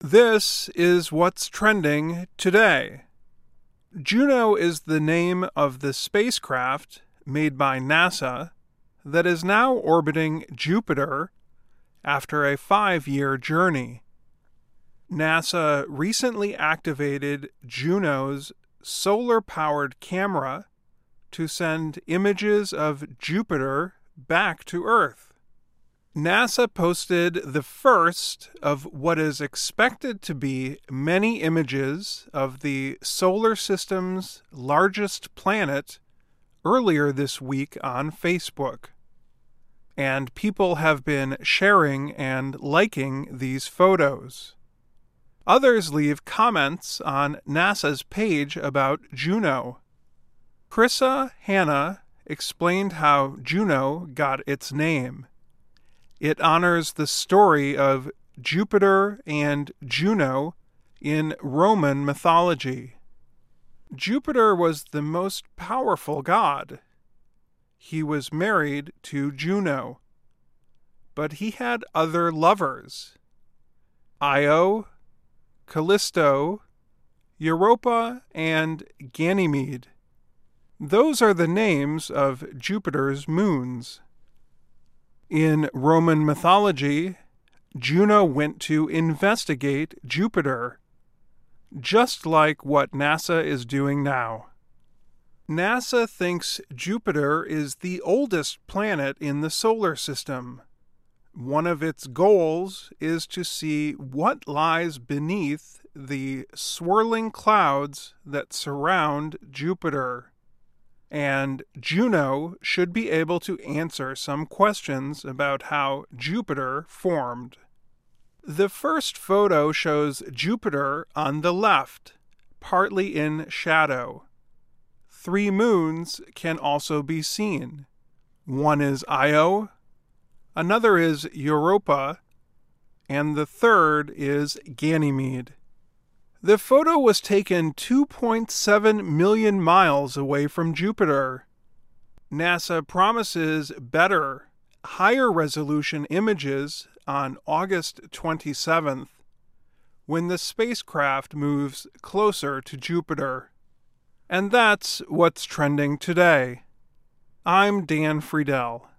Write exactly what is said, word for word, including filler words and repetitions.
This is what's trending today. Juno is the name of the spacecraft made by NASA that is now orbiting Jupiter after a five-year journey. NASA recently activated Juno's solar-powered camera to send images of Jupiter back to Earth. NASA posted the first of what is expected to be many images of the solar system's largest planet earlier this week on Facebook. And people have been sharing and liking these photos. Others leave comments on NASA's page about Juno. Krissa Hanna explained how Juno got its name. It honors the story of Jupiter and Juno in Roman mythology. Jupiter was the most powerful god. He was married to Juno, but he had other lovers: Io, Callisto, Europa, and Ganymede. Those are the names of Jupiter's moons. In Roman mythology, Juno went to investigate Jupiter, just like what NASA is doing now. NASA thinks Jupiter is the oldest planet in the solar system. One of its goals is to see what lies beneath the swirling clouds that surround Jupiter. And Juno should be able to answer some questions about how Jupiter formed. The first photo shows Jupiter on the left, partly in shadow. Three moons can also be seen. One is Io, another is Europa, and the third is Ganymede. The photo was taken two point seven million miles away from Jupiter. NASA promises better, higher-resolution images on August twenty-seventh, when the spacecraft moves closer to Jupiter. And that's what's trending today. I'm Dan Friedel.